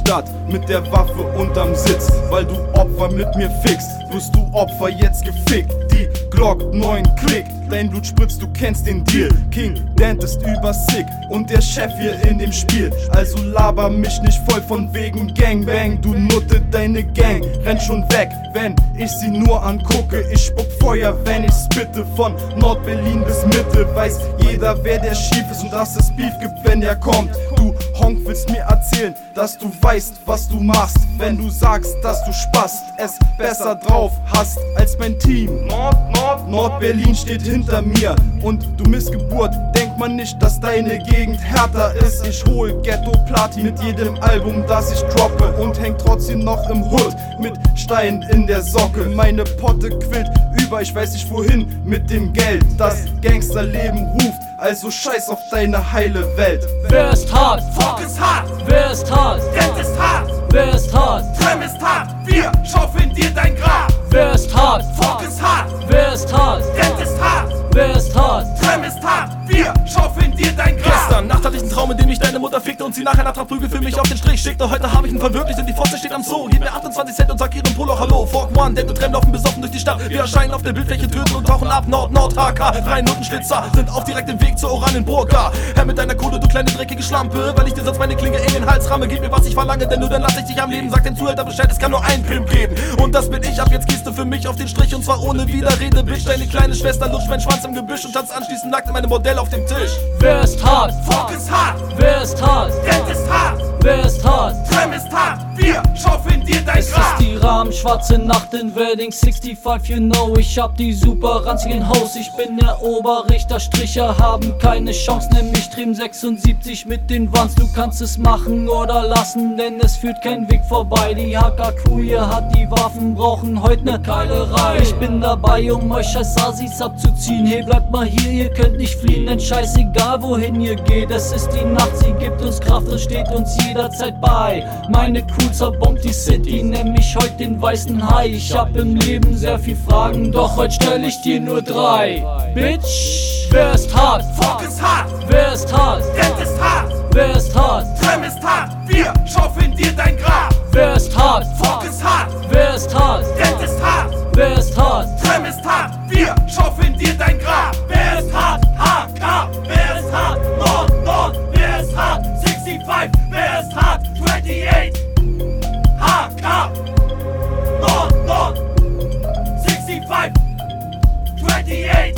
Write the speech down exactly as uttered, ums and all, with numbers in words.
Stadt mit der Waffe unterm Sitz. Weil du Opfer mit mir fickst, wirst du Opfer jetzt gefickt. Die Glock neun klickt, dein Blut spritzt, du kennst den Deal. King Dent ist übersick und der Chef hier in dem Spiel. Also laber mich nicht voll von wegen Gangbang. Du Nutte, deine Gang rennt schon weg, wenn ich sie nur angucke. Ich spuck Feuer, wenn ich spitte. Von Nord-Berlin bis Mitte weiß jeder, wer der schief ist und dass es Beef gibt, wenn der kommt. Du Honk willst mir erzählen, dass du weißt, was du machst, wenn du sagst, dass du Spast es besser drauf hast als mein Team. Nord, Nord, Nord-Berlin steht hinter mir und du Missgeburt, denkt man nicht, dass deine Gegend härter ist. Ich hol Ghetto-Platin mit jedem Album, das ich droppe und häng trotzdem noch im Hood mit Stein in der Socke. Meine Potte quillt über, ich weiß nicht wohin mit dem Geld. Das Gangsterleben ruft, also scheiß auf deine heile Welt. Wer ist hart? Fuck ist hart. Wer ist hart? Dent ist hart. Wer ist hart? Tram ist hart. Wir schaufeln dir dein Grab. Wer ist hart? Fuck ist hart. Wer ist hart? Dent ist hart. Wer ist hart? Tram ist hart. Wir schaufeln dir dein Grab. Gestern Nacht hatte ich einen Traum, in dem ich deine Mutter fickte und sie nachher nach der Prügel für mich auf den Strich schickte. Heute habe ich ihn verwirklicht und die Fotze steht am Zoo. Gib mir achtundzwanzig Cent und sag ihrem Polo Hallo. Fork One, Dent und Tram laufen besoffen durch die Stadt. Wir erscheinen auf der Bildfläche, töten und tauchen ab. Nord, Nord, H K, drei Notenschlitzer sind auf direktem Weg zur Oranienburger. Herr mit deiner Kohle, du kleine dreckige Schlampe, weil ich dir sonst meine Klinge in den Hals ramme. Gib mir, was ich verlange, denn nur dann lass ich dich am Leben. Sag dem Zuhälter Bescheid, es kann nur einen Pimp geben. Und das bin ich, ab jetzt gehst du für mich auf den Strich. Und zwar ohne Widerrede, Bitch. Deine kleine Schwester lutscht meinen Schwanz im Gebüsch und tanzt anschließend nackt in meinem Modell auf dem Tisch. Wer ist hart? Fuck ist hart. Wer ist hart? Dent ist hart. Wer ist hart? Tram ist hart. Wir schaufeln dir dein Es ist Grab. die Rahmen-schwarze Nacht in Wedding sixty-five, you know. Ich hab die super ranzigen Hoes, ich bin der Oberrichter. Stricher haben keine Chance, nämlich Trim sechsundsiebzig mit den Wands. Du kannst es machen oder lassen, denn es führt kein Weg vorbei. Die H K-Crew hier hat die Waffen, brauchen heute ne Keilerei. Ich bin dabei, um euch scheiß Assis abzuziehen. Hey, bleibt mal hier, ihr könnt nicht fliehen, denn scheißegal wohin ihr geht. Es ist die Nacht, sie gibt uns Kraft und steht uns jederzeit bei. Meine Crew zerbombt die City, nämlich heute den weißen Hai. Ich hab im Leben sehr viel Fragen, doch heute stell ich dir nur drei. Bitch, wer ist hart? Fuck ist hart. Wer ist hart? Dent ist hart. Wer ist hart? Tram ist hart. Wir schaufeln dir dein Grab. Wer ist hart? Fuck ist hart. Wer ist hart? Dent ist hart. Wer ist hart? Tram ist hart. Wir schaufeln dir dein Grab. Wer ist hart? H K. Wer ist hart? Nord, Nord. Wer ist hart? sixty-five. Wer ist hart? twenty-eight. H K. Nord, Nord. sixty-five. twenty-eight.